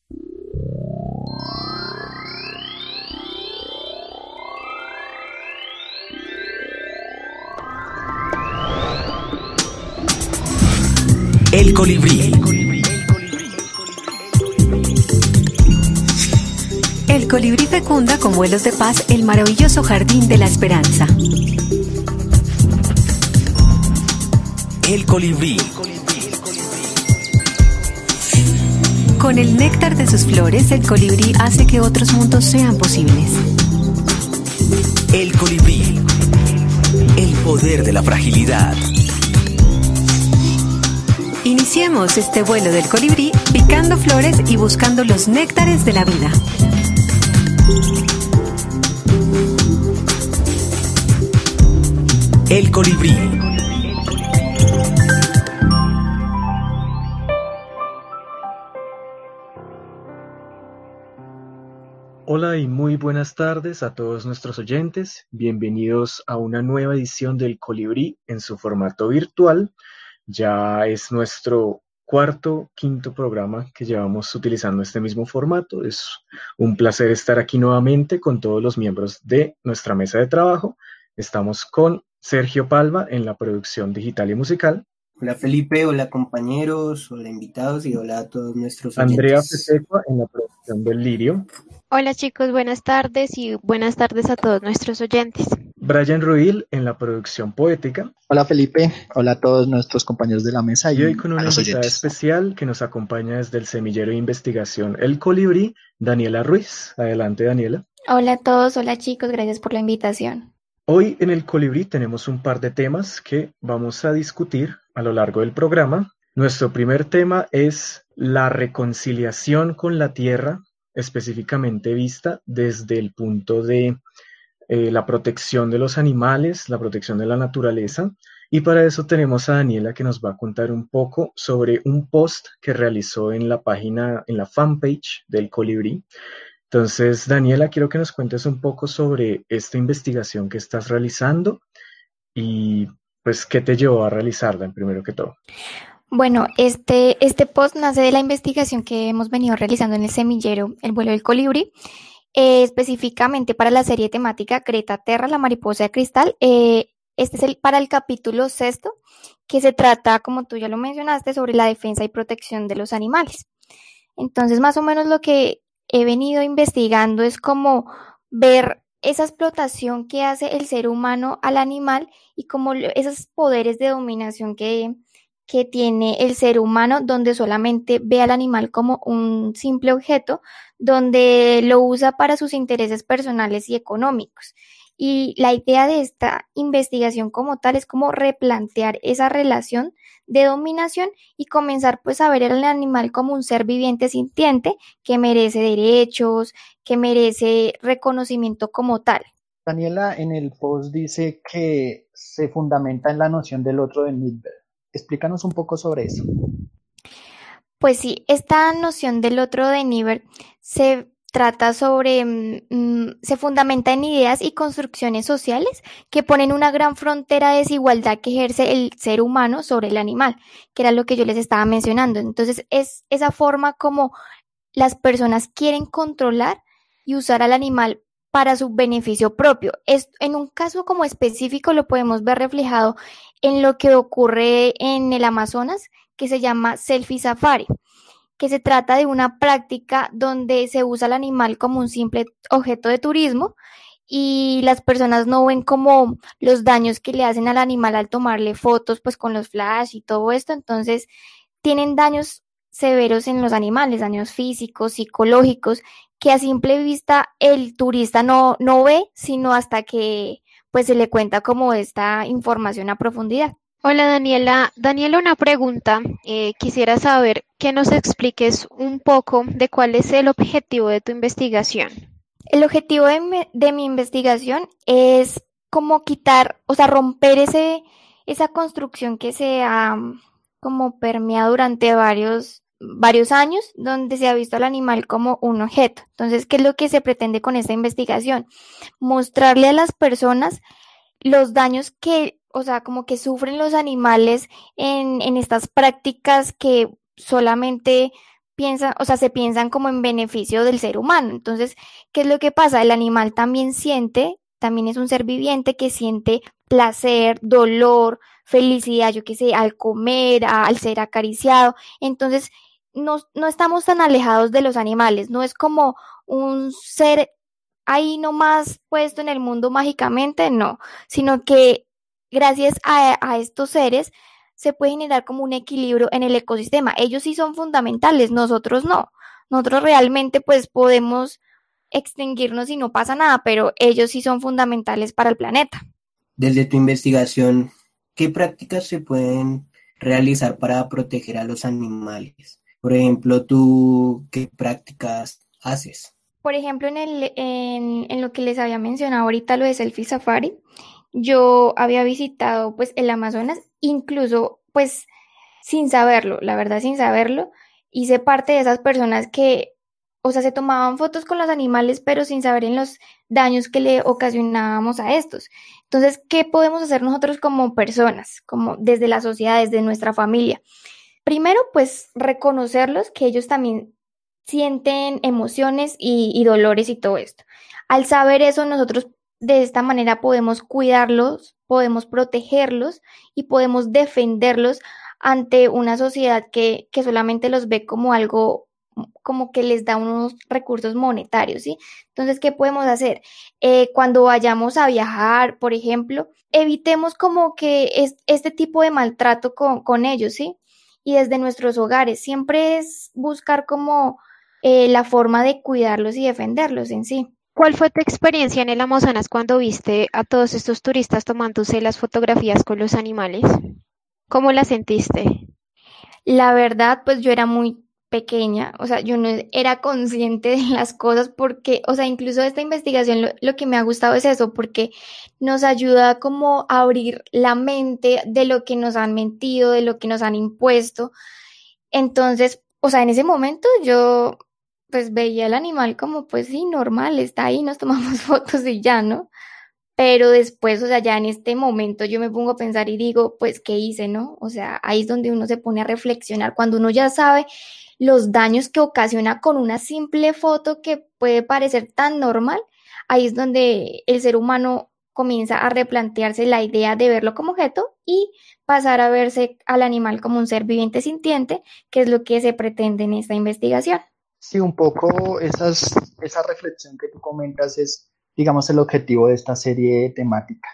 El colibrí. El colibrí fecunda con vuelos de paz el maravilloso jardín de la esperanza. El colibrí. Con el néctar de sus flores, el colibrí hace que otros mundos sean posibles. El colibrí. El poder de la fragilidad. Iniciemos este vuelo del colibrí picando flores y buscando los néctares de la vida. El colibrí. Hola y muy buenas tardes a todos nuestros oyentes. Bienvenidos a una nueva edición del Colibrí en su formato virtual. Ya es nuestro quinto programa que llevamos utilizando este mismo formato. Es un placer estar aquí nuevamente con todos los miembros de nuestra mesa de trabajo. Estamos con Sergio Palma en la producción digital y musical. Hola Felipe, hola compañeros, hola invitados y hola a todos nuestros oyentes. Andrea Pesecua en la producción del Lirio. Hola chicos, buenas tardes y buenas tardes a todos nuestros oyentes. Brian Ruil en la producción poética. Hola Felipe, hola a todos nuestros compañeros de la mesa y hoy con una invitada oyentes especial que nos acompaña desde el semillero de investigación El Colibrí, Daniela Ruiz. Adelante, Daniela. Hola a todos, hola chicos, gracias por la invitación. Hoy en El Colibrí tenemos un par de temas que vamos a discutir a lo largo del programa. Nuestro primer tema es la reconciliación con la tierra, específicamente vista desde el punto de la protección de los animales, la protección de la naturaleza. Y para eso tenemos a Daniela que nos va a contar un poco sobre un post que realizó en la página, en la fanpage del Colibrí. Entonces, Daniela, quiero que nos cuentes un poco sobre esta investigación que estás realizando y pues qué te llevó a realizarla, primero que todo. Bueno, este post nace de la investigación que hemos venido realizando en el semillero El vuelo del colibrí, específicamente para la serie temática Greta Terra, la mariposa de cristal. Este es para el capítulo 6, que se trata, como tú ya lo mencionaste, sobre la defensa y protección de los animales. Entonces, más o menos lo que he venido investigando es como ver esa explotación que hace el ser humano al animal y como esos poderes de dominación que tiene el ser humano, donde solamente ve al animal como un simple objeto, donde lo usa para sus intereses personales y económicos. Y la idea de esta investigación como tal es como replantear esa relación de dominación y comenzar pues a ver al animal como un ser viviente sintiente que merece derechos, que merece reconocimiento como tal. Daniela en el post dice que se fundamenta en la noción del otro de Nietzsche. Explícanos un poco sobre eso. Pues sí, esta noción del otro de Nietzsche se trata sobre, se fundamenta en ideas y construcciones sociales que ponen una gran frontera de desigualdad que ejerce el ser humano sobre el animal, que era lo que yo les estaba mencionando. Entonces es esa forma como las personas quieren controlar y usar al animal para su beneficio propio. En un caso como específico lo podemos ver reflejado en lo que ocurre en el Amazonas, que se llama selfie safari, que se trata de una práctica donde se usa al animal como un simple objeto de turismo y las personas no ven como los daños que le hacen al animal al tomarle fotos pues con los flash y todo esto. Entonces tienen daños severos en los animales, daños físicos, psicológicos, que a simple vista el turista no ve, sino hasta que pues se le cuenta como esta información a profundidad. Hola Daniela. Daniela, una pregunta. Quisiera saber que nos expliques un poco de cuál es el objetivo de tu investigación. El objetivo de mi investigación es como quitar, o sea, romper esa construcción que se ha como permeado durante varios años, donde se ha visto al animal como un objeto. Entonces, ¿qué es lo que se pretende con esta investigación? Mostrarle a las personas los daños que, o sea, como que sufren los animales en estas prácticas que solamente piensan, o sea, se piensan como en beneficio del ser humano. Entonces, ¿qué es lo que pasa? El animal también siente, también es un ser viviente que siente placer, dolor, felicidad, yo qué sé, al comer, al ser acariciado. Entonces, no estamos tan alejados de los animales, no es como un ser ahí nomás puesto en el mundo mágicamente, no, sino que gracias a estos seres se puede generar como un equilibrio en el ecosistema. Ellos sí son fundamentales, nosotros no. Nosotros realmente pues podemos extinguirnos y no pasa nada, pero ellos sí son fundamentales para el planeta. Desde tu investigación, ¿qué prácticas se pueden realizar para proteger a los animales? Por ejemplo, ¿tú qué prácticas haces? Por ejemplo, en lo que les había mencionado ahorita, lo de Selfie Safari, yo había visitado pues el Amazonas, incluso pues sin saberlo, la verdad sin saberlo, hice parte de esas personas que, o sea, se tomaban fotos con los animales, pero sin saber en los daños que le ocasionábamos a estos. Entonces, ¿qué podemos hacer nosotros como personas, como desde la sociedad, desde nuestra familia? Primero, pues reconocerlos, que ellos también sienten emociones y dolores y todo esto. Al saber eso, nosotros de esta manera podemos cuidarlos, podemos protegerlos y podemos defenderlos ante una sociedad que solamente los ve como algo, como que les da unos recursos monetarios, ¿sí? Entonces, ¿qué podemos hacer? Cuando vayamos a viajar, por ejemplo, evitemos como que este tipo de maltrato con ellos, ¿sí? Y desde nuestros hogares, siempre es buscar como la forma de cuidarlos y defenderlos en sí. ¿Cuál fue tu experiencia en el Amazonas cuando viste a todos estos turistas tomándose las fotografías con los animales? ¿Cómo la sentiste? La verdad, pues yo era muy pequeña, o sea, yo no era consciente de las cosas porque, o sea, incluso esta investigación lo que me ha gustado es eso, porque nos ayuda como a abrir la mente de lo que nos han mentido, de lo que nos han impuesto. Entonces, o sea, en ese momento yo pues veía el animal como pues sí, normal, está ahí, nos tomamos fotos y ya, ¿no? Pero después, o sea, ya en este momento yo me pongo a pensar y digo, pues, ¿qué hice, no? O sea, ahí es donde uno se pone a reflexionar, cuando uno ya sabe los daños que ocasiona con una simple foto que puede parecer tan normal, ahí es donde el ser humano comienza a replantearse la idea de verlo como objeto y pasar a verse al animal como un ser viviente sintiente, que es lo que se pretende en esta investigación. Sí, un poco esa reflexión que tú comentas es, digamos, el objetivo de esta serie temática.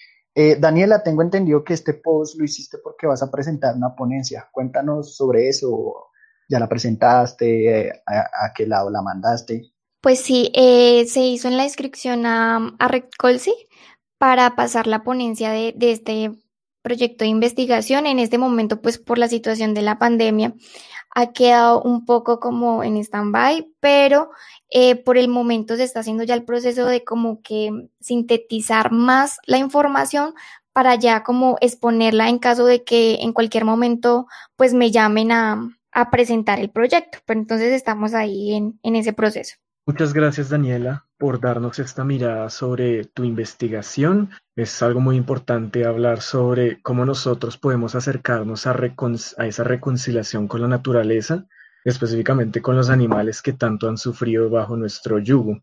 Daniela, tengo entendido que este post lo hiciste porque vas a presentar una ponencia. Cuéntanos sobre eso. ¿Ya la presentaste? ¿A qué lado la mandaste? Pues sí, se hizo en la inscripción a Red Colsi para pasar la ponencia de este proyecto de investigación. En este momento, pues por la situación de la pandemia, ha quedado un poco como en stand-by, pero por el momento se está haciendo ya el proceso de como que sintetizar más la información para ya como exponerla en caso de que en cualquier momento pues me llamen a presentar el proyecto. Pero entonces estamos ahí en ese proceso. Muchas gracias, Daniela, por darnos esta mirada sobre tu investigación. Es algo muy importante hablar sobre cómo nosotros podemos acercarnos a esa reconciliación con la naturaleza, específicamente con los animales que tanto han sufrido bajo nuestro yugo.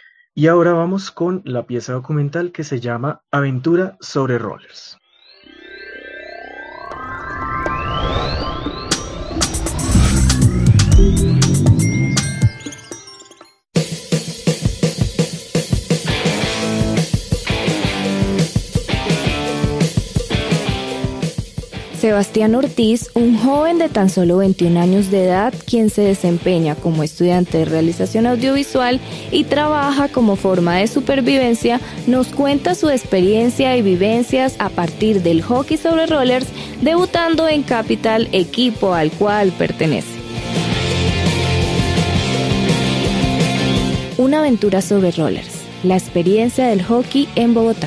Y ahora vamos con la pieza documental que se llama Aventura sobre Rollers. Sebastián Ortiz, un joven de tan solo 21 años de edad, quien se desempeña como estudiante de realización audiovisual y trabaja como forma de supervivencia, nos cuenta su experiencia y vivencias a partir del hockey sobre rollers, debutando en Capital, equipo al cual pertenece. Una aventura sobre rollers, la experiencia del hockey en Bogotá.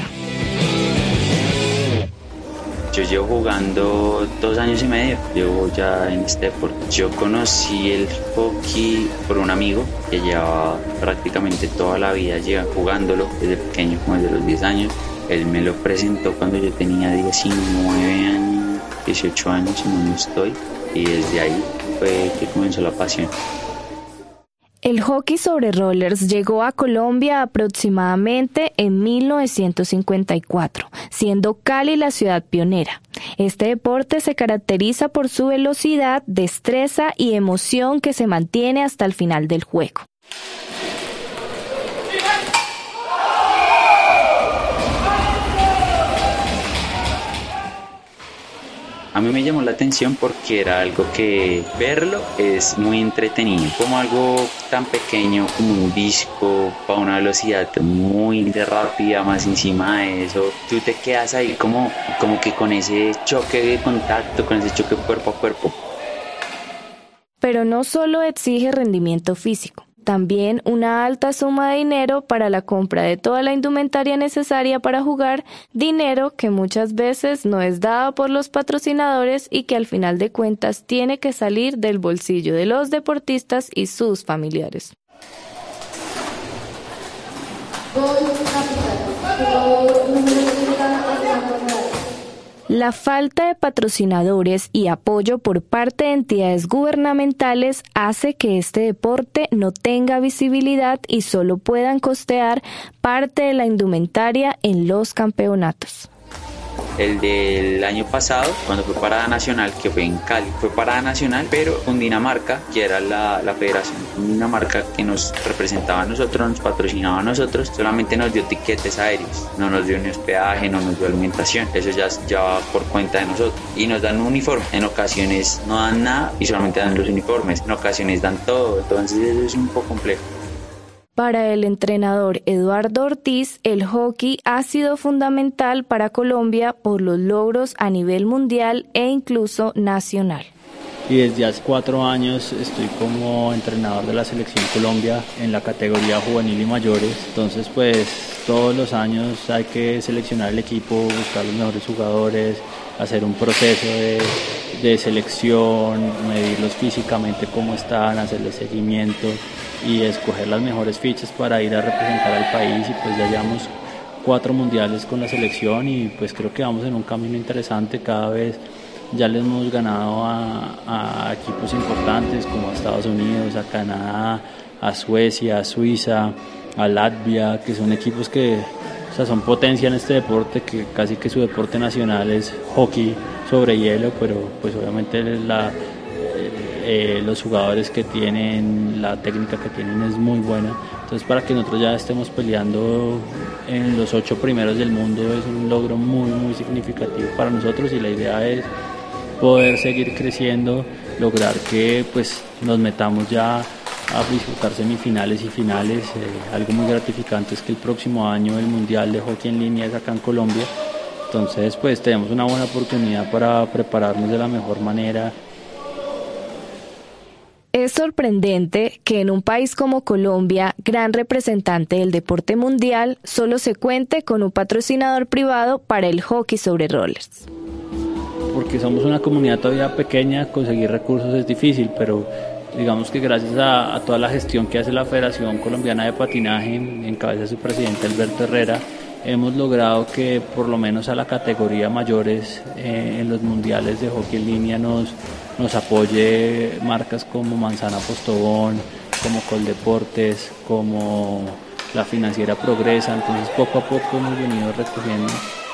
Yo llevo jugando 2 años y medio, llevo ya en este deporte. Yo conocí el hockey por un amigo que llevaba prácticamente toda la vida jugándolo desde pequeño, como desde los 10 años. Él me lo presentó cuando yo tenía 19 años, 18 años, si no estoy. Y desde ahí fue que comenzó la pasión. El hockey sobre rollers llegó a Colombia aproximadamente en 1954, siendo Cali la ciudad pionera. Este deporte se caracteriza por su velocidad, destreza y emoción que se mantiene hasta el final del juego. A mí me llamó la atención porque era algo que verlo es muy entretenido, como algo tan pequeño como un disco para una velocidad muy rápida, más encima de eso, tú te quedas ahí como que con ese choque de contacto, con ese choque cuerpo a cuerpo. Pero no solo exige rendimiento físico, también una alta suma de dinero para la compra de toda la indumentaria necesaria para jugar, dinero que muchas veces no es dado por los patrocinadores y que al final de cuentas tiene que salir del bolsillo de los deportistas y sus familiares. La falta de patrocinadores y apoyo por parte de entidades gubernamentales hace que este deporte no tenga visibilidad y solo puedan costear parte de la indumentaria en los campeonatos. El del año pasado, cuando fue parada nacional, que fue en Cali, fue parada nacional, pero con Dinamarca, que era la federación Dinamarca que nos representaba a nosotros, nos patrocinaba a nosotros, solamente nos dio tiquetes aéreos, no nos dio ni hospedaje, no nos dio alimentación, eso ya va por cuenta de nosotros, y nos dan un uniforme, en ocasiones no dan nada y solamente dan los uniformes, en ocasiones dan todo, entonces eso es un poco complejo. Para el entrenador Eduardo Ortiz, el hockey ha sido fundamental para Colombia por los logros a nivel mundial e incluso nacional. Y desde hace 4 años estoy como entrenador de la Selección Colombia en la categoría juvenil y mayores. Entonces pues todos los años hay que seleccionar el equipo, buscar los mejores jugadores, hacer un proceso de selección, medirlos físicamente cómo están, hacerles seguimiento y escoger las mejores fichas para ir a representar al país. Y pues ya llevamos 4 mundiales con la selección y pues creo que vamos en un camino interesante. Cada vez ya le hemos ganado a equipos importantes como a Estados Unidos, a Canadá, a Suecia, a Suiza, a Latvia, que son equipos que son potencia en este deporte, que casi que su deporte nacional es hockey sobre hielo, pero pues obviamente los jugadores que tienen, la técnica que tienen es muy buena. Entonces para que nosotros ya estemos peleando en los 8 primeros del mundo es un logro muy muy significativo para nosotros, y la idea es poder seguir creciendo, lograr que pues nos metamos ya a disputar semifinales y finales. Algo muy gratificante es que el próximo año el Mundial de Hockey en Línea es acá en Colombia, entonces pues tenemos una buena oportunidad para prepararnos de la mejor manera. Es sorprendente que en un país como Colombia, gran representante del deporte mundial, solo se cuente con un patrocinador privado para el hockey sobre rollers. Porque somos una comunidad todavía pequeña, conseguir recursos es difícil, pero digamos que gracias a toda la gestión que hace la Federación Colombiana de Patinaje, en cabeza de su presidente Alberto Herrera, hemos logrado que por lo menos a la categoría mayores en los mundiales de hockey en línea nos apoye marcas como Manzana Postobón, como Coldeportes, como la financiera Progresa. Entonces poco a poco hemos venido recogiendo.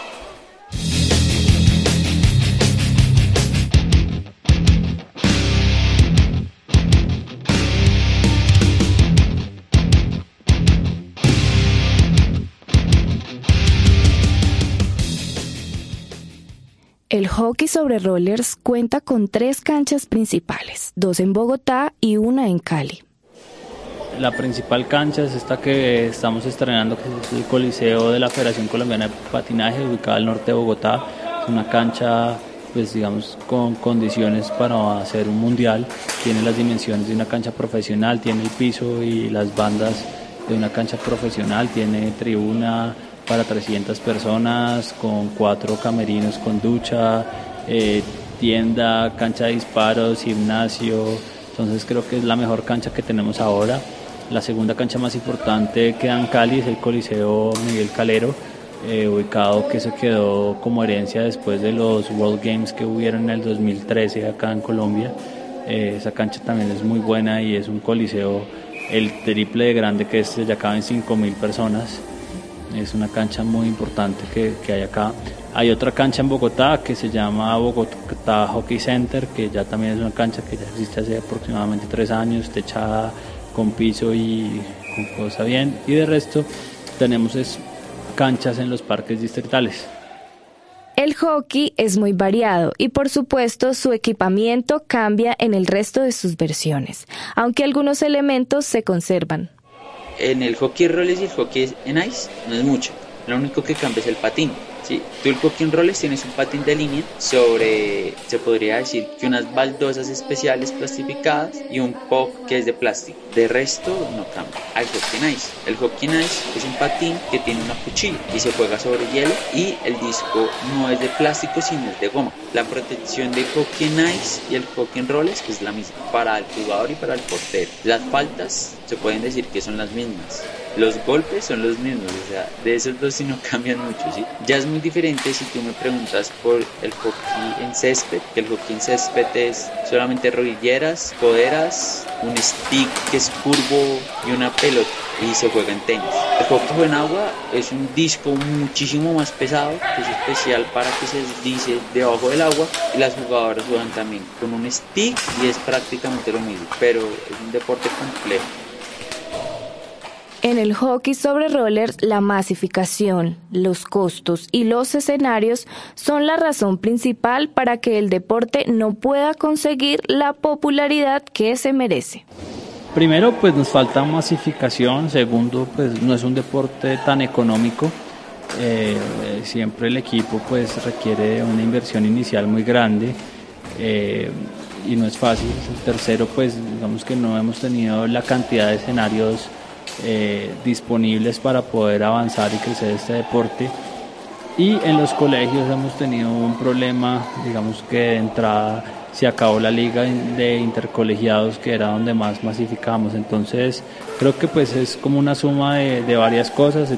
El hockey sobre rollers cuenta con 3 canchas principales, 2 en Bogotá y 1 en Cali. La principal cancha es esta que estamos estrenando, que es el Coliseo de la Federación Colombiana de Patinaje, ubicada al norte de Bogotá. Es una cancha, pues digamos, con condiciones para hacer un mundial. Tiene las dimensiones de una cancha profesional, tiene el piso y las bandas de una cancha profesional, tiene tribuna para 300 personas, con 4 camerinos con ducha, tienda, cancha de disparos, gimnasio. Entonces creo que es la mejor cancha que tenemos ahora. La segunda cancha más importante queda en Cali, es el Coliseo Miguel Calero, ubicado, que se quedó como herencia después de los World Games que hubieron en el 2013 acá en Colombia. Esa cancha también es muy buena y es un coliseo el triple de grande que ya caben 5.000 personas. Es una cancha muy importante que hay acá. Hay otra cancha en Bogotá que se llama Bogotá Hockey Center, que ya también es una cancha que ya existe hace aproximadamente 3 años, techada, con piso y con cosa bien. Y de resto tenemos canchas en los parques distritales. El hockey es muy variado y por supuesto su equipamiento cambia en el resto de sus versiones, aunque algunos elementos se conservan. En el hockey roles y el hockey en ice no es mucho, lo único que cambia es el patín. Sí, tú el hockey en roles tienes un patín de línea sobre, se podría decir que unas baldosas especiales plastificadas y un puck que es de plástico. De resto no cambia. Al hockey en ice. El hockey en ice es un patín que tiene una cuchilla y se juega sobre hielo y el disco no es de plástico sino es de goma. La protección del hockey en ice y el hockey en roles es la misma para el jugador y para el portero. Las faltas se pueden decir que son las mismas. Los golpes son los mismos, o sea, de esos dos sí no cambian mucho, ¿sí? Ya es muy diferente si tú me preguntas por el hockey en césped, que el hockey en césped es solamente rodilleras, coderas, un stick que es curvo y una pelota, y se juega en tenis. El hockey en agua es un disco muchísimo más pesado, que es especial para que se deslice debajo del agua, y las jugadoras juegan también con un stick y es prácticamente lo mismo, pero es un deporte complejo. En el hockey sobre rollers, la masificación, los costos y los escenarios son la razón principal para que el deporte no pueda conseguir la popularidad que se merece. Primero, pues nos falta masificación. Segundo, pues no es un deporte tan económico. Siempre el equipo pues requiere una inversión inicial muy grande y no es fácil. Tercero, pues digamos que no hemos tenido la cantidad de escenarios disponibles para poder avanzar y crecer este deporte, y en los colegios hemos tenido un problema, digamos que de entrada se acabó la liga de intercolegiados, que era donde más masificamos. Entonces creo que pues es como una suma de varias cosas.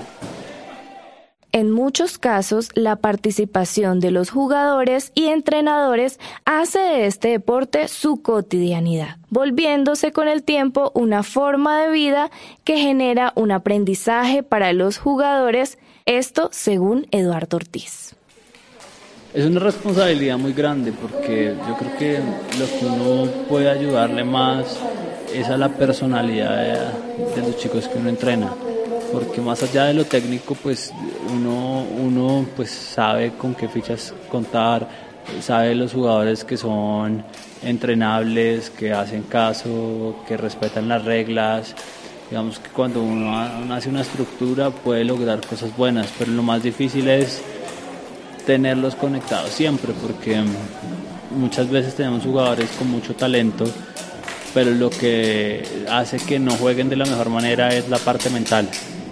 En muchos casos, la participación de los jugadores y entrenadores hace de este deporte su cotidianidad, volviéndose con el tiempo una forma de vida que genera un aprendizaje para los jugadores, esto según Eduardo Ortiz. Es una responsabilidad muy grande porque yo creo que lo que uno puede ayudarle más es a la personalidad de los chicos que uno entrena. Porque más allá de lo técnico, pues uno pues sabe con qué fichas contar, sabe los jugadores que son entrenables, que hacen caso, que respetan las reglas. Digamos que cuando uno hace una estructura puede lograr cosas buenas, pero lo más difícil es tenerlos conectados siempre, porque muchas veces tenemos jugadores con mucho talento, pero lo que hace que no jueguen de la mejor manera es la parte mental.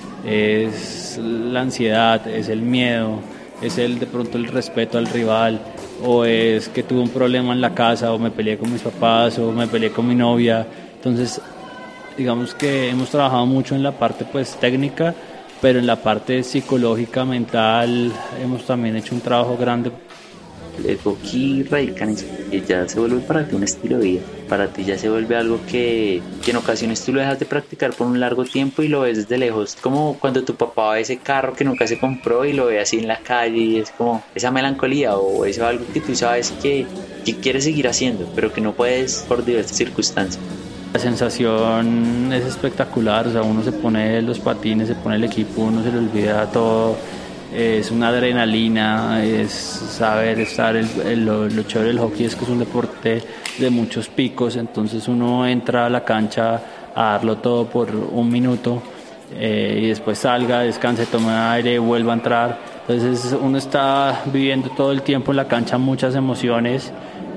Es la ansiedad, es el miedo, es de pronto el respeto al rival, o es que tuve un problema en la casa, o me peleé con mis papás, o me peleé con mi novia. Entonces digamos que hemos trabajado mucho en la parte pues técnica, pero en la parte psicológica, mental, hemos también hecho un trabajo grande. El hockey radica en eso, que ya se vuelve para ti un estilo de vida. Para ti ya se vuelve algo que en ocasiones tú lo dejas de practicar por un largo tiempo y lo ves desde lejos. Como cuando tu papá ve ese carro que nunca se compró y lo ve así en la calle, y es como esa melancolía o eso, algo que tú sabes que quieres seguir haciendo, pero que no puedes por diversas circunstancias. La sensación es espectacular, o sea, uno se pone los patines, se pone el equipo, uno se le olvida todo. Es una adrenalina, es saber estar, lo chévere del hockey es que es un deporte de muchos picos, entonces uno entra a la cancha a darlo todo por un minuto y después salga, descanse, tome aire, vuelva a entrar. Entonces uno está viviendo todo el tiempo en la cancha muchas emociones.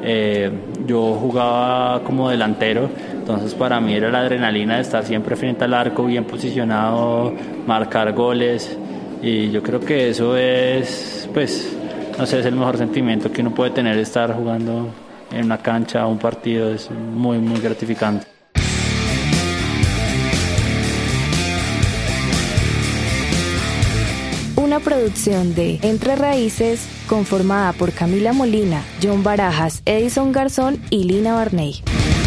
Yo jugaba como delantero, entonces para mí era la adrenalina de estar siempre frente al arco, bien posicionado, marcar goles. Y yo creo que eso es, pues, no sé, es el mejor sentimiento que uno puede tener, estar jugando en una cancha, un partido, es muy, muy gratificante. Una producción de Entre Raíces, conformada por Camila Molina, John Barajas, Edison Garzón y Lina Barney.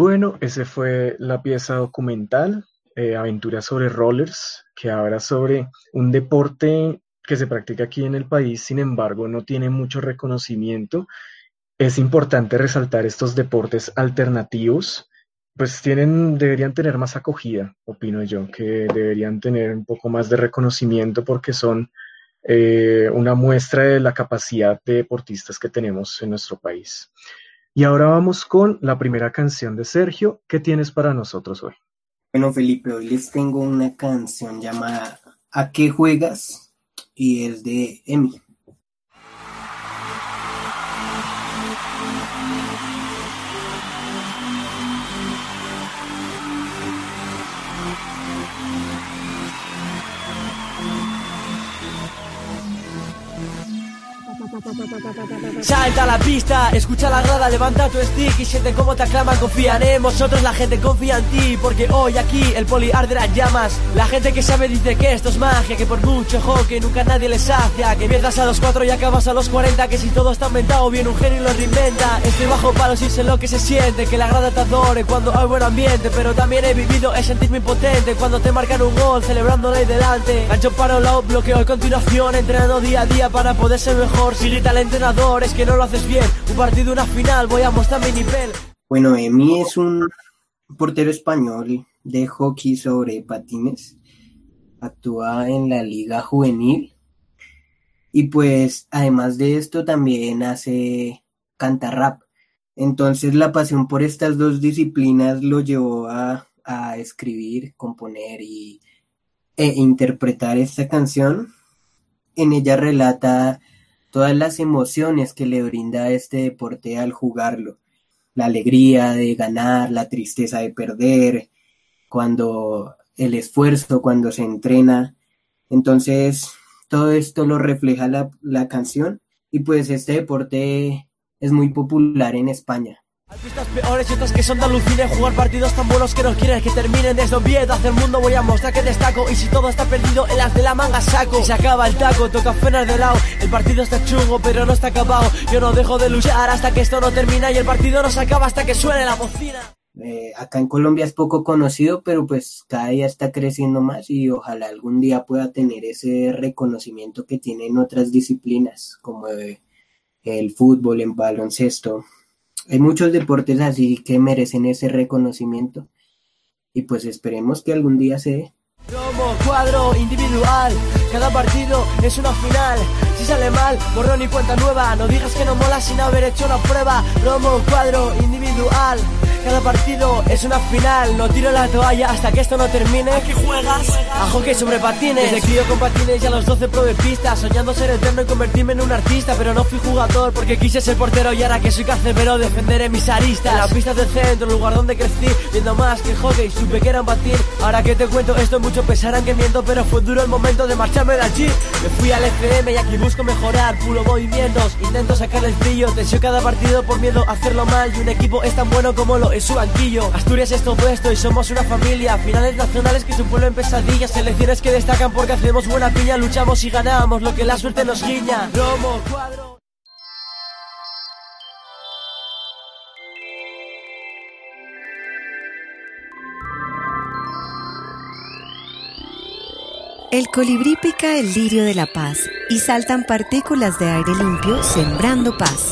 bueno, ese fue la pieza documental, Aventuras sobre Rollers, que habla sobre un deporte que se practica aquí en el país, sin embargo, no tiene mucho reconocimiento. Es importante resaltar estos deportes alternativos, pues deberían tener más acogida, opino yo, que deberían tener un poco más de reconocimiento porque son una muestra de la capacidad de deportistas que tenemos en nuestro país. Y ahora vamos con la primera canción de Sergio. ¿Qué tienes para nosotros hoy? Bueno, Felipe, hoy les tengo una canción llamada ¿A qué juegas? Y es de Emi. Salta a la pista, escucha la grada, levanta tu stick y siente cómo te aclaman, confían en vosotros, la gente confía en ti, porque hoy aquí el poli arderá en llamas. La gente que sabe dice que esto es magia, que por mucho hockey nunca nadie les sacia, que empiezas a los 4 y acabas a los 40, que si todo está inventado viene un genio y lo reinventa. Estoy bajo palos y sé lo que se siente, que la grada te adore cuando hay buen ambiente, pero también he vivido el sentirme impotente cuando te marcan un gol celebrando ahí delante. Gancho para un lado, bloqueo a continuación, entrenando día a día para poder ser mejor. Si grita el entrenador es que no lo haces bien, un partido, una final, voy a mostrar mi nivel. Bueno, Emi es un portero español de hockey sobre patines, actúa en la liga juvenil y pues además de esto también canta rap. Entonces la pasión por estas dos disciplinas lo llevó a escribir, componer e interpretar esta canción. En ella relata todas las emociones que le brinda este deporte al jugarlo. La alegría de ganar, la tristeza de perder, el esfuerzo cuando se entrena. Entonces, todo esto lo refleja la canción y pues este deporte es muy popular en España. Hay pistas peores y otras que son de alucine, jugar partidos tan buenos que no quieren que terminen. Desde Oviedo hacia el mundo voy a mostrar que destaco, y si todo está perdido en las de la manga saco. Si se acaba el taco, toca frenar de lado, el partido está chungo pero no está acabado. Yo no dejo de luchar hasta que esto no termina y el partido no se acaba hasta que suene la bocina. Acá en Colombia es poco conocido, pero pues cada día está creciendo más y ojalá algún día pueda tener ese reconocimiento que tiene en otras disciplinas como el fútbol, el baloncesto. Hay muchos deportes así que merecen ese reconocimiento y pues esperemos que algún día se dé. Como cuadro individual, cada partido es una final. Si sale mal, borrón y cuenta nueva. No digas que no mola sin haber hecho una prueba. Como cuadro individual, cada partido es una final. No tiro la toalla hasta que esto no termine. ¿A qué juegas? A hockey sobre patines. Desde crío con patines y a los 12 probé pistas, soñando ser eterno y convertirme en un artista. Pero no fui jugador porque quise ser portero, y ahora que soy carcelero defenderé mis aristas. En las pistas del centro, el lugar donde crecí, viendo más que el hockey, supe que era un patín. Ahora que te cuento esto, mucho pensarán que miento, pero fue duro el momento de marcharme de allí. Me fui al FM y aquí busco mejorar, puro movimientos, intento sacarle el brillo. Tensio cada partido por miedo a hacerlo mal, y un equipo es tan bueno como lo es su banquillo. Asturias es todo esto y somos una familia, finales nacionales que suponen pesadillas, selecciones que destacan porque hacemos buena piña, luchamos y ganamos lo que la suerte nos guiña. Romo, cuadro. El colibrí pica el lirio de la paz y saltan partículas de aire limpio sembrando paz.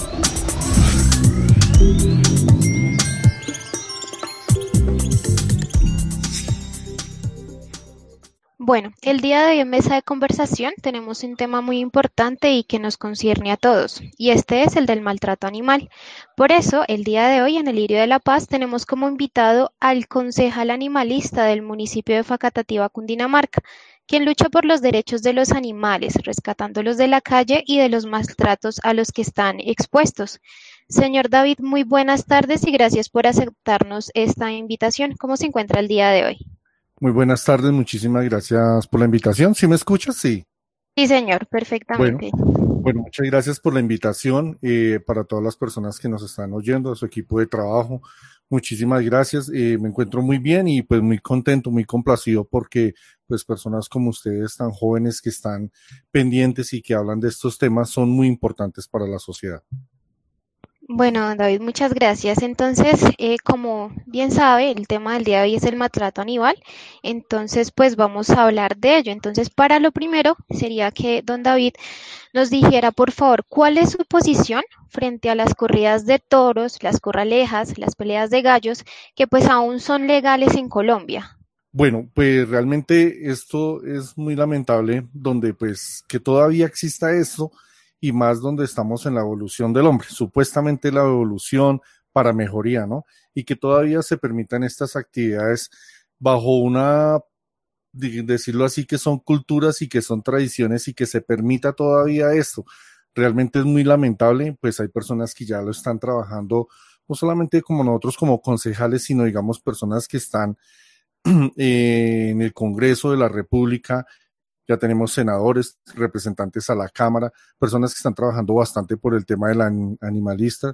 Bueno, el día de hoy en Mesa de Conversación tenemos un tema muy importante y que nos concierne a todos, y este es el del maltrato animal. Por eso, el día de hoy en el Lirio de la Paz tenemos como invitado al concejal animalista del municipio de Facatativá, Cundinamarca, quien lucha por los derechos de los animales, rescatándolos de la calle y de los maltratos a los que están expuestos. Señor David, muy buenas tardes y gracias por aceptarnos esta invitación. ¿Cómo se encuentra el día de hoy? Muy buenas tardes, muchísimas gracias por la invitación. ¿Sí me escuchas? Sí. Sí, señor, perfectamente. Bueno, muchas gracias por la invitación. Para todas las personas que nos están oyendo, a su equipo de trabajo, muchísimas gracias. Me encuentro muy bien y pues muy contento, muy complacido porque pues personas como ustedes tan jóvenes que están pendientes y que hablan de estos temas son muy importantes para la sociedad. Bueno, David, muchas gracias. Entonces, como bien sabe, el tema del día de hoy es el maltrato animal. Entonces, pues vamos a hablar de ello. Entonces, para lo primero sería que don David nos dijera, por favor, cuál es su posición frente a las corridas de toros, las corralejas, las peleas de gallos, que pues aún son legales en Colombia. Bueno, pues realmente esto es muy lamentable, donde pues que todavía exista esto y más donde estamos en la evolución del hombre, supuestamente la evolución para mejoría, ¿no? Y que todavía se permitan estas actividades bajo una, decirlo así, que son culturas y que son tradiciones y que se permita todavía esto. Realmente es muy lamentable, pues hay personas que ya lo están trabajando, no solamente como nosotros como concejales, sino digamos personas que están en el Congreso de la República, ya tenemos senadores, representantes a la Cámara, personas que están trabajando bastante por el tema del animalista,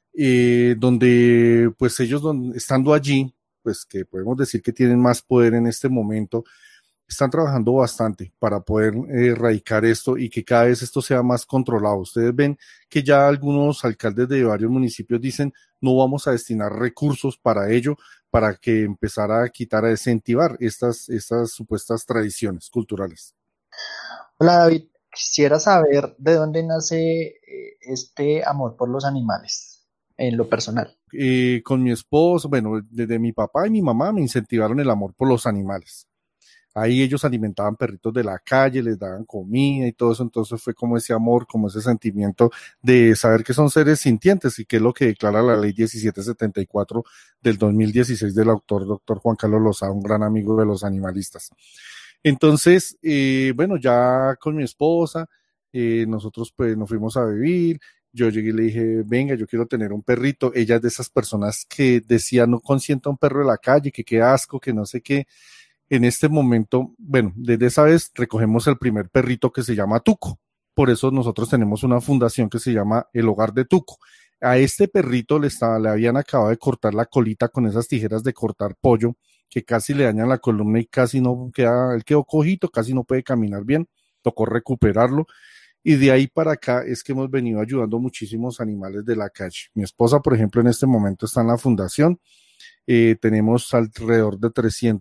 donde pues ellos estando allí, pues que podemos decir que tienen más poder en este momento, están trabajando bastante para poder erradicar esto y que cada vez esto sea más controlado. Ustedes ven que ya algunos alcaldes de varios municipios dicen no vamos a destinar recursos para ello, para que empezara a quitar, a desincentivar estas supuestas tradiciones culturales. Hola David, quisiera saber de dónde nace este amor por los animales, en lo personal. Con mi esposo, bueno, desde mi papá y mi mamá me incentivaron el amor por los animales. Ahí ellos alimentaban perritos de la calle, les daban comida y todo eso, entonces fue como ese amor, como ese sentimiento de saber que son seres sintientes y que es lo que declara la ley 1774 del 2016 del doctor Juan Carlos Lozada, un gran amigo de los animalistas. Entonces, bueno, ya con mi esposa, nosotros pues nos fuimos a vivir, yo llegué y le dije, venga, yo quiero tener un perrito. Ella es de esas personas que decía, no consienta un perro de la calle, que qué asco, que no sé qué. En este momento, bueno, desde esa vez recogemos el primer perrito que se llama Tuco. Por eso nosotros tenemos una fundación que se llama El Hogar de Tuco. A este perrito le habían acabado de cortar la colita con esas tijeras de cortar pollo que casi le dañan la columna y casi no queda, él quedó cojito, casi no puede caminar bien, tocó recuperarlo. Y de ahí para acá es que hemos venido ayudando muchísimos animales de la calle. Mi esposa, por ejemplo, en este momento está en la fundación. Tenemos alrededor de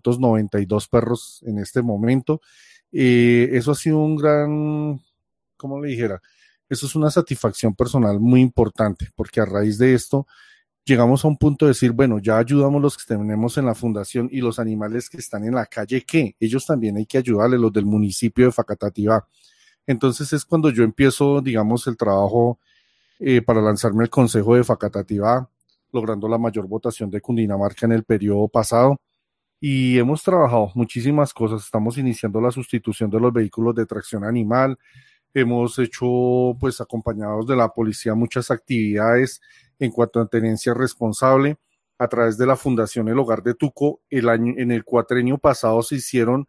392 perros en este momento. Eso ha sido un gran, ¿cómo le dijera? Eso es una satisfacción personal muy importante, porque a raíz de esto llegamos a un punto de decir, bueno, ya ayudamos los que tenemos en la fundación y los animales que están en la calle, ¿qué? Ellos también hay que ayudarles, los del municipio de Facatativá. Entonces es cuando yo empiezo, digamos, el trabajo para lanzarme al Consejo de Facatativá, logrando la mayor votación de Cundinamarca en el periodo pasado. Y hemos trabajado muchísimas cosas. Estamos iniciando la sustitución de los vehículos de tracción animal. Hemos hecho, pues, acompañados de la policía, muchas actividades en cuanto a tenencia responsable. A través de la Fundación El Hogar de Tuco, en el cuatrenio pasado se hicieron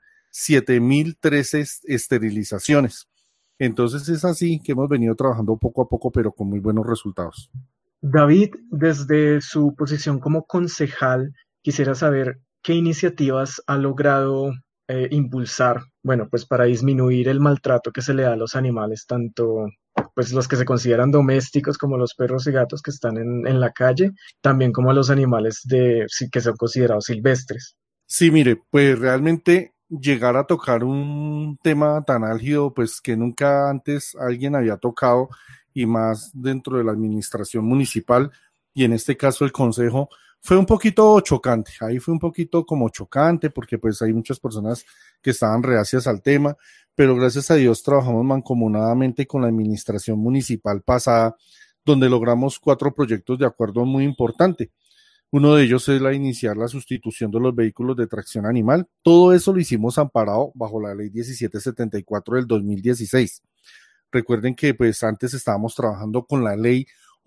7.013 esterilizaciones. Entonces es así que hemos venido trabajando poco a poco, pero con muy buenos resultados. David, desde su posición como concejal, quisiera saber qué iniciativas ha logrado impulsar, bueno, pues para disminuir el maltrato que se le da a los animales, tanto pues los que se consideran domésticos como los perros y gatos que están en la calle, también como los animales que son considerados silvestres. Sí, mire, pues realmente llegar a tocar un tema tan álgido, pues que nunca antes alguien había tocado y más dentro de la administración municipal y en este caso el consejo, fue un poquito chocante, ahí fue un poquito como chocante porque pues hay muchas personas que estaban reacias al tema, pero gracias a Dios trabajamos mancomunadamente con la administración municipal pasada, donde logramos 4 proyectos de acuerdo muy importante. Uno de ellos es iniciar la sustitución de los vehículos de tracción animal. Todo eso lo hicimos amparado bajo la ley 1774 del 2016. Recuerden que pues antes estábamos trabajando con la ley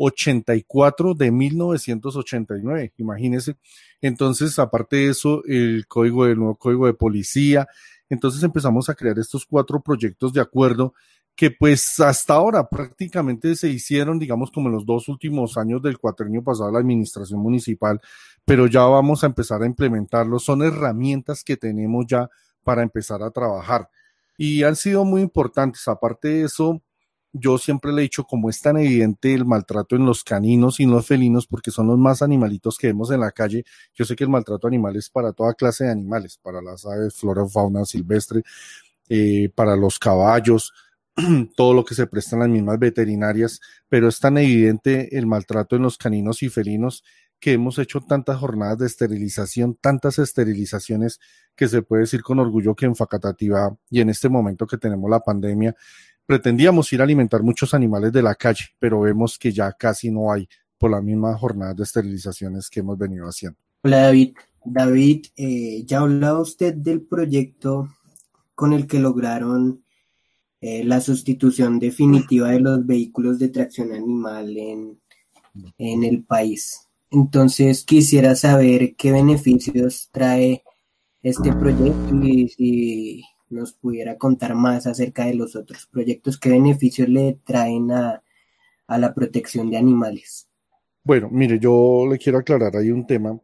84 de 1989, imagínense. Entonces, aparte de eso, el nuevo código de policía. Entonces empezamos a crear estos 4 proyectos de acuerdo que pues hasta ahora prácticamente se hicieron, digamos, como en los 2 últimos años del cuatrenio pasado de la administración municipal, pero ya vamos a empezar a implementarlos. Son herramientas que tenemos ya para empezar a trabajar y han sido muy importantes. Aparte de eso, yo siempre le he dicho, como es tan evidente el maltrato en los caninos y en los felinos, porque son los más animalitos que vemos en la calle. Yo sé que el maltrato animal es para toda clase de animales, para las aves, flora, fauna silvestre, para los caballos, todo lo que se presta en las mismas veterinarias, pero es tan evidente el maltrato en los caninos y felinos que hemos hecho tantas jornadas de esterilización, tantas esterilizaciones, que se puede decir con orgullo que en Facatativá y en este momento que tenemos la pandemia, pretendíamos ir a alimentar muchos animales de la calle, pero vemos que ya casi no hay por las mismas jornadas de esterilizaciones que hemos venido haciendo. Hola David. David, ya hablaba usted del proyecto con el que lograron la sustitución definitiva de los vehículos de tracción animal en el país. Entonces quisiera saber qué beneficios trae este proyecto y si nos pudiera contar más acerca de los otros proyectos, qué beneficios le traen a la protección de animales. Bueno, mire, yo le quiero aclarar ahí un tema.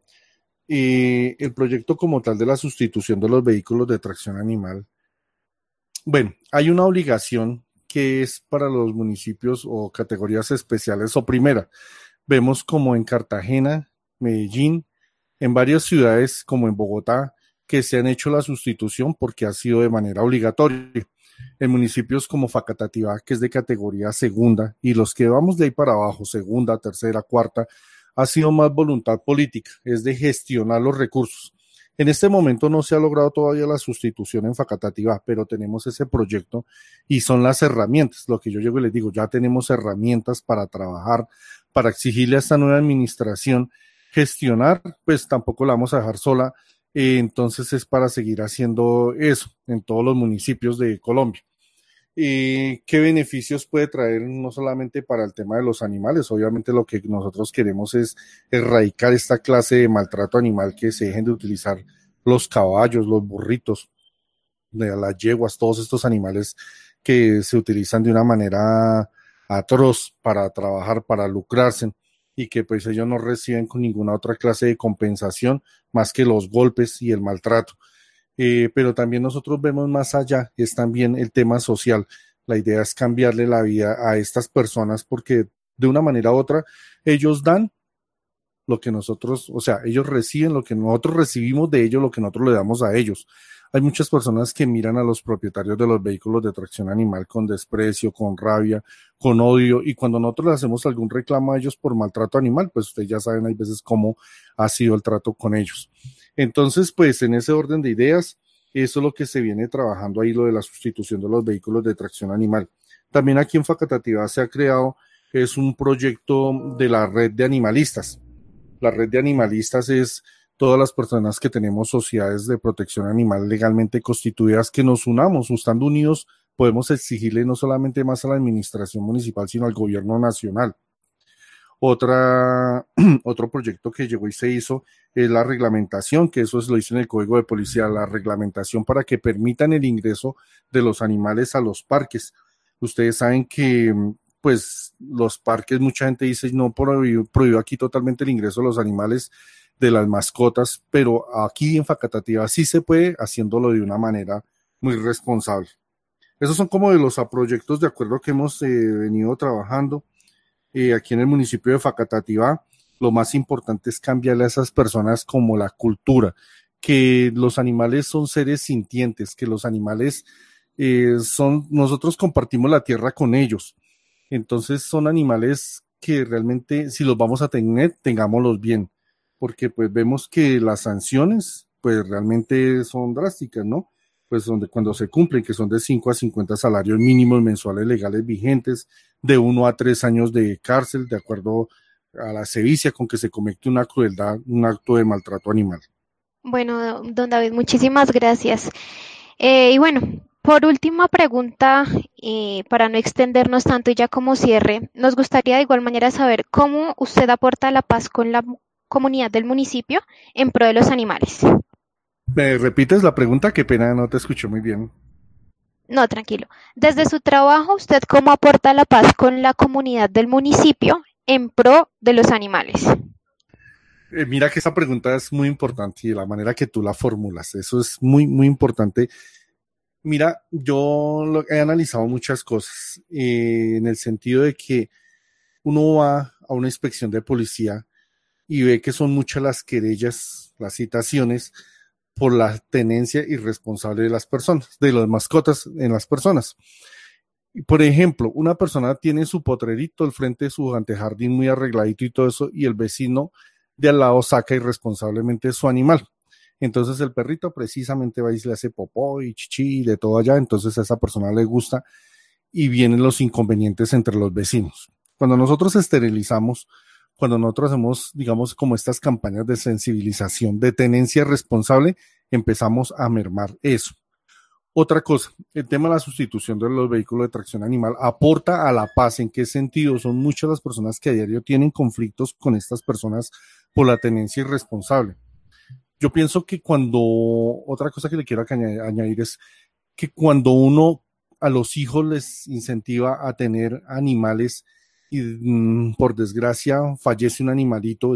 El proyecto como tal de la sustitución de los vehículos de tracción animal, bueno, hay una obligación que es para los municipios o categorías especiales o primera. Vemos como en Cartagena, Medellín, en varias ciudades como en Bogotá, que se han hecho la sustitución porque ha sido de manera obligatoria. En municipios como Facatativá, que es de categoría segunda, y los que vamos de ahí para abajo, segunda, tercera, cuarta, ha sido más voluntad política, es de gestionar los recursos. En este momento no se ha logrado todavía la sustitución en Facatativá, pero tenemos ese proyecto y son las herramientas, lo que yo llego y les digo, ya tenemos herramientas para trabajar, para exigirle a esta nueva administración gestionar, pues tampoco la vamos a dejar sola, entonces es para seguir haciendo eso en todos los municipios de Colombia. ¿Qué beneficios puede traer no solamente para el tema de los animales? Obviamente lo que nosotros queremos es erradicar esta clase de maltrato animal, que se dejen de utilizar los caballos, los burritos, las yeguas, todos estos animales que se utilizan de una manera atroz para trabajar, para lucrarse, y que pues ellos no reciben con ninguna otra clase de compensación más que los golpes y el maltrato. Pero también nosotros vemos más allá, es también el tema social. La idea es cambiarle la vida a estas personas porque de una manera u otra ellos dan lo que nosotros, o sea, ellos reciben lo que nosotros recibimos de ellos, lo que nosotros le damos a ellos. Hay muchas personas que miran a los propietarios de los vehículos de tracción animal con desprecio, con rabia, con odio, y cuando nosotros le hacemos algún reclamo a ellos por maltrato animal, pues ustedes ya saben, hay veces cómo ha sido el trato con ellos. Entonces, pues en ese orden de ideas, eso es lo que se viene trabajando ahí, lo de la sustitución de los vehículos de tracción animal. También aquí en Facatativá se ha creado, es un proyecto de la red de animalistas. La red de animalistas es todas las personas que tenemos sociedades de protección animal legalmente constituidas, que nos unamos, estando unidos, podemos exigirle no solamente más a la administración municipal, sino al gobierno nacional. Otro proyecto que llegó y se hizo es la reglamentación, que eso lo hizo en el Código de Policía, la reglamentación para que permitan el ingreso de los animales a los parques. Ustedes saben que pues los parques, mucha gente dice no, prohibió aquí totalmente el ingreso de los animales, de las mascotas, pero aquí en Facatativá sí se puede, haciéndolo de una manera muy responsable. Esos son como de los proyectos de acuerdo que hemos venido trabajando aquí en el municipio de Facatativá. Lo más importante es cambiarle a esas personas como la cultura, que los animales son seres sintientes, que los animales nosotros compartimos la tierra con ellos, entonces son animales que realmente si los vamos a tener, tengámoslos bien, porque pues vemos que las sanciones pues realmente son drásticas, ¿no? Pues cuando se cumplen, que son de 5 a 50 salarios mínimos mensuales legales vigentes, de 1 a 3 años de cárcel, de acuerdo a la sevicia con que se comete una crueldad, un acto de maltrato animal. Bueno, don David, muchísimas gracias. Y bueno, por última pregunta, para no extendernos tanto y ya como cierre, nos gustaría de igual manera saber cómo usted aporta la paz con la comunidad del municipio en pro de los animales. ¿Me repites la pregunta? Qué pena, no te escucho muy bien. No, tranquilo. Desde su trabajo, ¿usted cómo aporta la paz con la comunidad del municipio en pro de los animales? Mira que esa pregunta es muy importante y la manera que tú la formulas, eso es muy, muy importante. Mira, he analizado muchas cosas, en el sentido de que uno va a una inspección de policía y ve que son muchas las querellas, las citaciones por la tenencia irresponsable de las personas, de las mascotas en las personas. Y por ejemplo, una persona tiene su potrerito al frente de su antejardín muy arregladito y todo eso, y el vecino de al lado saca irresponsablemente su animal. Entonces el perrito precisamente va y se le hace popó y chichi y de todo allá, entonces a esa persona le gusta y vienen los inconvenientes entre los vecinos. Cuando nosotros esterilizamos, cuando nosotros hacemos, digamos, como estas campañas de sensibilización, de tenencia responsable, empezamos a mermar eso. Otra cosa, el tema de la sustitución de los vehículos de tracción animal aporta a la paz. ¿En qué sentido? Son muchas las personas que a diario tienen conflictos con estas personas por la tenencia irresponsable. Yo pienso que otra cosa que le quiero añadir es que cuando uno a los hijos les incentiva a tener animales y por desgracia fallece un animalito,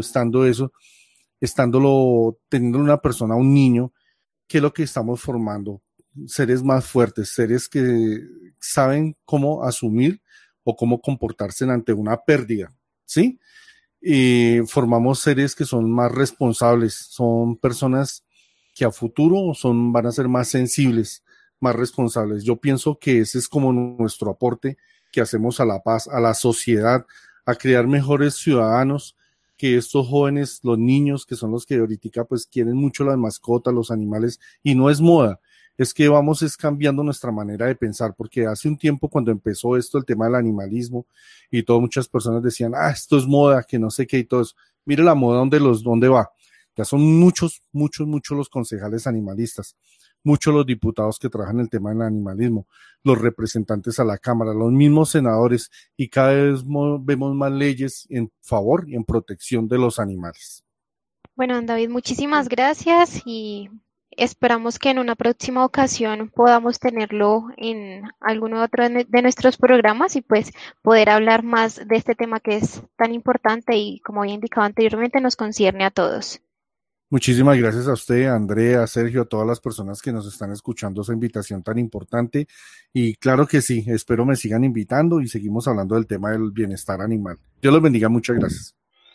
teniendo una persona, un niño, ¿qué es lo que estamos formando? Seres más fuertes, seres que saben cómo asumir o cómo comportarse ante una pérdida, ¿sí? Formamos seres que son más responsables, son personas que a futuro van a ser más sensibles, más responsables. Yo pienso que ese es como nuestro aporte que hacemos a la paz, a la sociedad, a crear mejores ciudadanos, que estos jóvenes, los niños, que son los que ahorita pues quieren mucho las mascotas, los animales, y no es moda, es que vamos cambiando nuestra manera de pensar, porque hace un tiempo cuando empezó esto, el tema del animalismo, y todo, muchas personas decían, esto es moda, que no sé qué y todo eso. Mire la moda dónde va. Ya son muchos los concejales animalistas, muchos los diputados que trabajan el tema del animalismo, los representantes a la Cámara, los mismos senadores, y cada vez vemos más leyes en favor y en protección de los animales. Bueno, don David, muchísimas gracias y esperamos que en una próxima ocasión podamos tenerlo en alguno otro de nuestros programas y pues poder hablar más de este tema que es tan importante y, como había indicado anteriormente, nos concierne a todos. Muchísimas gracias a usted, Andrea, Sergio, a todas las personas que nos están escuchando esa invitación tan importante. Y claro que sí, espero me sigan invitando y seguimos hablando del tema del bienestar animal. Dios los bendiga, muchas gracias.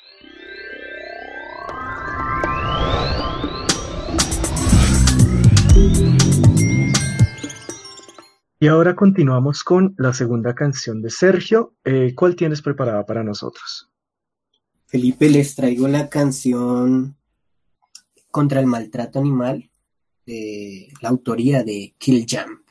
Y ahora continuamos con la segunda canción de Sergio. ¿Cuál tienes preparada para nosotros? Felipe, les traigo la canción Contra el Maltrato Animal, de la autoría de Kill Jam.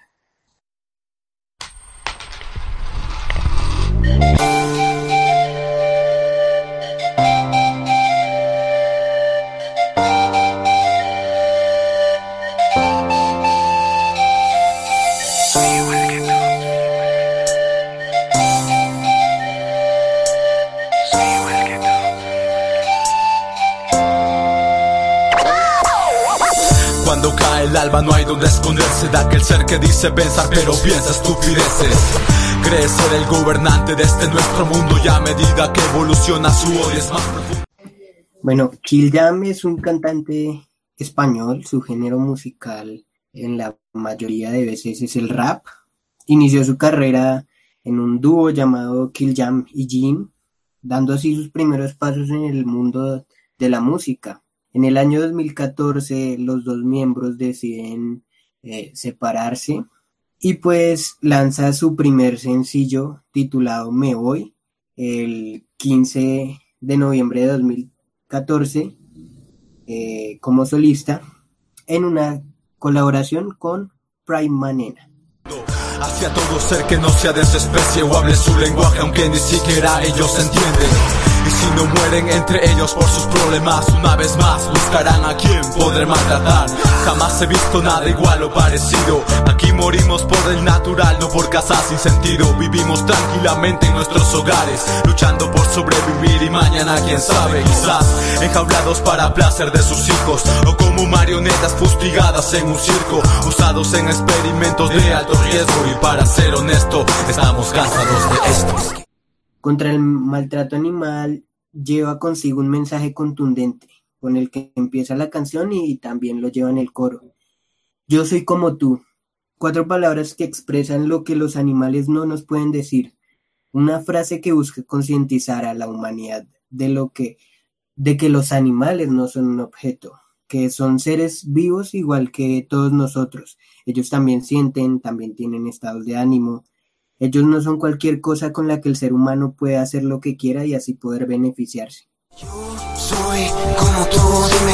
Cuando cae el alba no hay donde esconderse de aquel ser que dice pensar pero piensa estupideces. Cree ser el gobernante de este nuestro mundo y a medida que evoluciona su odio es más profundo. Bueno, Kill Jam es un cantante español, su género musical en la mayoría de veces es el rap. Inició su carrera en un dúo llamado Kill Jam y Jim, dando así sus primeros pasos en el mundo de la música. En el año 2014 los dos miembros deciden separarse y pues lanza su primer sencillo titulado Me Voy el 15 de noviembre de 2014 como solista en una colaboración con Prime Manena. Hacia todo ser que no sea de su especie o hable su lenguaje aunque ni siquiera ellos entienden. Y si no mueren entre ellos por sus problemas, una vez más buscarán a quien poder maltratar. Jamás he visto nada igual o parecido. Aquí morimos por el natural, no por cazar sin sentido. Vivimos tranquilamente en nuestros hogares, luchando por sobrevivir y mañana quién sabe, quizás enjaulados para placer de sus hijos, o como marionetas fustigadas en un circo, usados en experimentos de alto riesgo. Y para ser honesto, estamos cansados de esto. Contra el maltrato animal lleva consigo un mensaje contundente, con el que empieza la canción y también lo lleva en el coro. Yo soy como tú, 4 palabras que expresan lo que los animales no nos pueden decir. Una frase que busca concientizar a la humanidad de que los animales no son un objeto, que son seres vivos igual que todos nosotros. Ellos también sienten, también tienen estados de ánimo. Ellos no son cualquier cosa con la que el ser humano puede hacer lo que quiera y así poder beneficiarse. Soy como tú, dime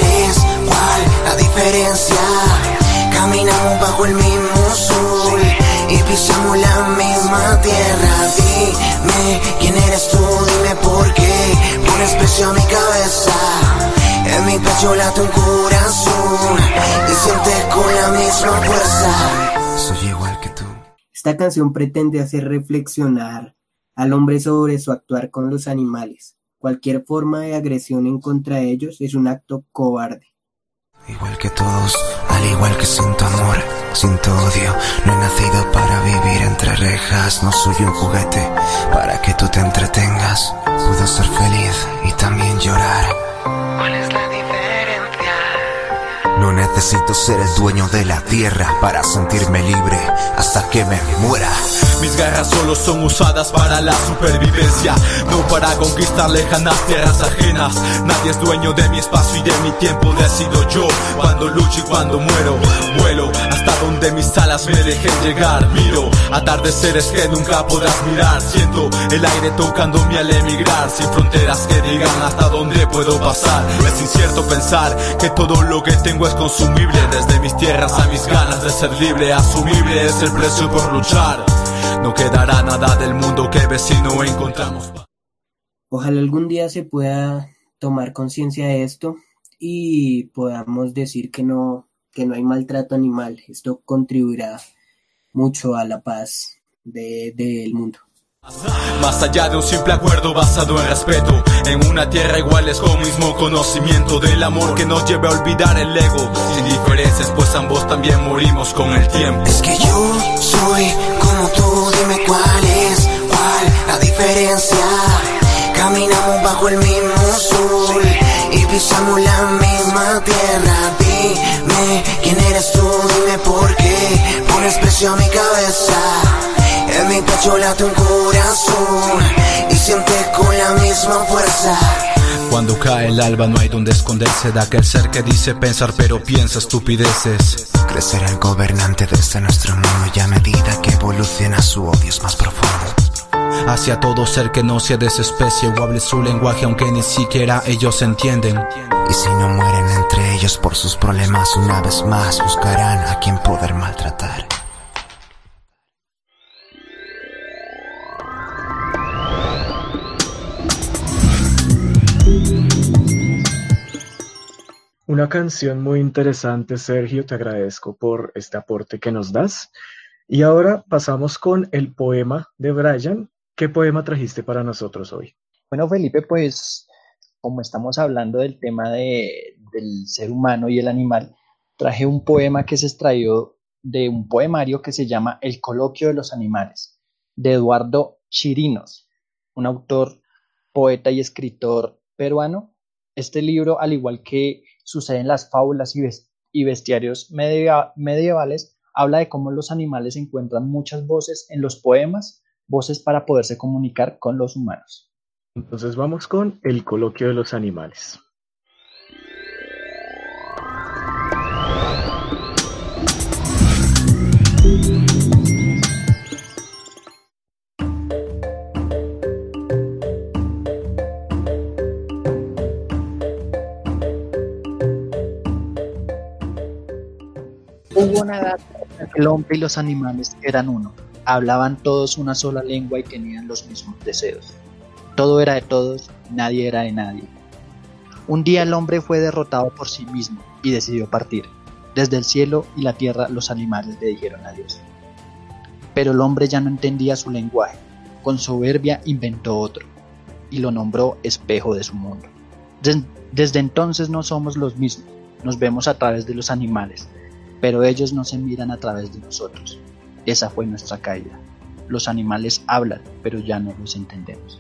cuál la diferencia. Caminamos bajo el mismo sol y pisamos la misma tierra. Dime quién eres tú, dime por qué pones precio a mi cabeza. En mi pecho late un corazón y sientes con la misma fuerza. Soy igual que tú. Esta canción pretende hacer reflexionar al hombre sobre su actuar con los animales. Cualquier forma de agresión en contra de ellos es un acto cobarde. Igual que todos, al igual que siento amor, siento odio. No he nacido para vivir entre rejas. No soy un juguete para que tú te entretengas. Puedo ser feliz y también llorar. ¿Cuál es la diferencia? No necesito ser el dueño de la tierra para sentirme libre hasta que me muera. Mis garras solo son usadas para la supervivencia, no para conquistar lejanas tierras ajenas. Nadie es dueño de mi espacio y de mi tiempo. Decido yo cuando lucho y cuando muero. Vuelo hasta donde mis alas me dejen llegar. Miro atardeceres que nunca podrás mirar. Siento el aire tocándome al emigrar. Sin fronteras que digan hasta dónde puedo pasar. Es incierto pensar que todo lo que tengo es consumible. Desde mis tierras a mis ganas de ser libre. Asumible es el precio por luchar. No quedará nada del mundo que ves si no encontramos. Ojalá algún día se pueda tomar conciencia de esto y podamos decir que no hay maltrato animal. Esto contribuirá mucho a la paz del mundo. Más allá de un simple acuerdo basado en respeto, en una tierra iguales con mismo conocimiento del amor que nos lleve a olvidar el ego. Sin diferencias, pues ambos también morimos con el tiempo. Es que yo soy como tú, dime cuál la diferencia. Caminamos bajo el mismo sol y pisamos la misma tierra. Dime quién eres tú, dime por qué pones precio a mi cabeza. En mi pecho late un corazón y sientes con la misma fuerza. Cuando cae el alba no hay donde esconderse de aquel ser que dice pensar pero piensa estupideces. Crecerá el gobernante desde nuestro mundo y a medida que evoluciona su odio es más profundo. Hacia todo ser que no sea de su especie o hable su lenguaje aunque ni siquiera ellos entienden. Y si no mueren entre ellos por sus problemas, una vez más buscarán a quien poder maltratar. Una canción muy interesante, Sergio, te agradezco por este aporte que nos das. Y ahora pasamos con el poema de Brian. ¿Qué poema trajiste para nosotros hoy? Bueno, Felipe, pues como estamos hablando del tema del ser humano y el animal, traje un poema que se extraído de un poemario que se llama El coloquio de los animales, de Eduardo Chirinos, un autor, poeta y escritor peruano. Este libro, al igual que sucede en las fábulas y bestiarios medievales, habla de cómo los animales encuentran muchas voces en los poemas, voces para poderse comunicar con los humanos. Entonces vamos con el coloquio de los animales. Hubo una edad en que el hombre y los animales eran uno, hablaban todos una sola lengua y tenían los mismos deseos. Todo era de todos, nadie era de nadie. Un día el hombre fue derrotado por sí mismo y decidió partir. Desde el cielo y la tierra los animales le dijeron adiós. Pero el hombre ya no entendía su lenguaje. Con soberbia inventó otro y lo nombró espejo de su mundo. Desde entonces no somos los mismos, nos vemos a través de los animales, pero ellos no se miran a través de nosotros. Esa fue nuestra caída. Los animales hablan, pero ya no los entendemos.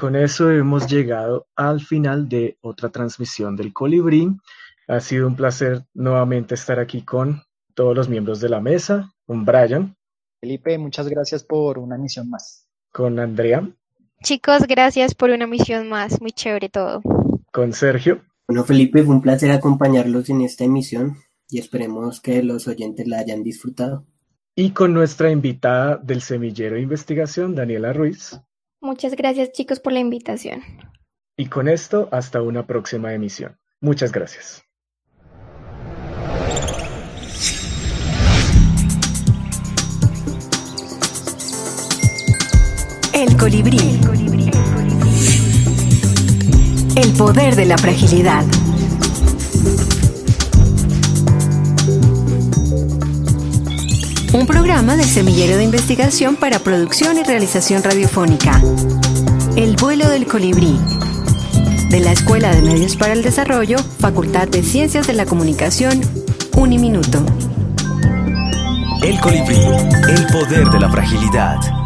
con eso hemos llegado al final de otra transmisión del Colibrí. Ha sido un placer nuevamente estar aquí con todos los miembros de la mesa, con Brian. Felipe, muchas gracias por una emisión más. Con Andrea. Chicos, gracias por una emisión más, muy chévere todo. Con Sergio. Bueno, Felipe, fue un placer acompañarlos en esta emisión y esperemos que los oyentes la hayan disfrutado. Y con nuestra invitada del Semillero de Investigación, Daniela Ruiz. Muchas gracias, chicos, por la invitación. Y con esto, hasta una próxima emisión. Muchas gracias. El colibrí. El poder de la fragilidad. Un programa del Semillero de Investigación para producción y realización radiofónica. El vuelo del colibrí. De la Escuela de Medios para el Desarrollo, Facultad de Ciencias de la Comunicación, Uniminuto. El colibrí, el poder de la fragilidad.